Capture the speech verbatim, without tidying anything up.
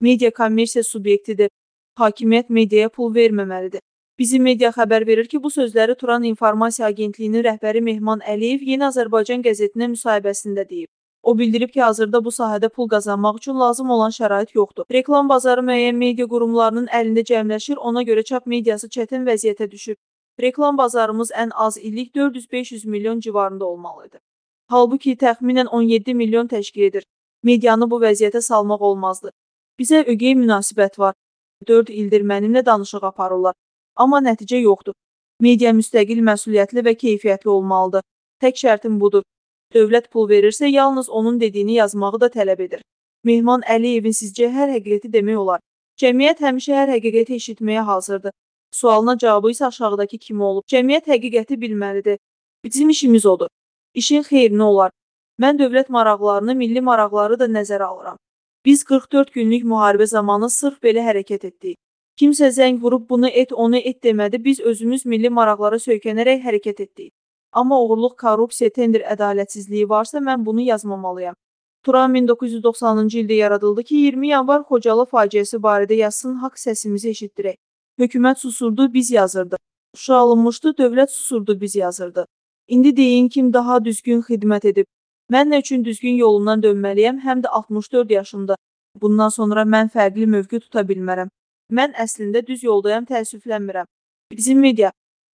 Media kommersiya subyektidir. Hakimiyyət mediaya pul verməməlidir. Bizi media xəbər verir ki, bu sözləri Turan İnformasiya Agentliyinin rəhbəri Mehman Əliyev Yeni Azərbaycan qəzetinə müsahibəsində deyib. O bildirib ki, hazırda bu sahədə pul qazanmaq üçün lazım olan şərait yoxdur. Reklam bazarı müəyyən media qurumlarının əlində cəmləşir, ona görə çap mediası çətin vəziyyətə düşüb. Reklam bazarımız ən az illik dörd yüz beş yüz milyon civarında olmalıdır. Halbuki təxminən on yeddi milyon təşkil edir. Medianı bu vəziyyətə salmaq olmazdı. Bizə ögey münasibət var. dörd ildir mənimlə danışıq aparırlar. Amma nəticə yoxdur. Media müstəqil, məsuliyyətli və keyfiyyətli olmalıdır. Tək şərtim budur. Dövlət pul verirsə, yalnız onun dediyini yazmağı da tələb edir. Mehman Əliyevin sizcə hər həqiqəti demək olar. Cəmiyyət həmişə hər həqiqəti eşitməyə hazırdır. Sualına cavabı isə aşağıdakı kimi olub. Cəmiyyət həqiqəti bilməlidir. Bizim işimiz odur. İşin xeyrinə olar. Mən dövlət maraqlarını, milli maraqları da nəzərə alıram. Biz qırx dörd günlük müharibə zamanı sırf belə hərəkət etdik. Kimsə zəng vurub bunu et, onu et demədi, biz özümüz milli maraqlara söykənərək hərəkət etdik. Amma oğurluq, korrupsiya, tender ədalətsizliyi varsa mən bunu yazmamalıyam. Turan min doqquz yüz doxsanıncı ildə yaradıldı ki, iyirmi yanvar Xocalı faciəsi barədə yazsın, haqq səsimizi eşitdirək. Hökumət susurdu, biz yazırdıq. Şuşa alınmışdı, dövlət susurdu, biz yazırdıq. İndi deyin kim daha düzgün xidmət edib. Mən nə üçün düzgün yolundan dönməliyəm, həm də altmış dörd yaşımda. Bundan sonra mən fərqli mövqe tuta bilmərəm. Mən əslində düz yoldayam, təəssüflənmirəm. Bizim media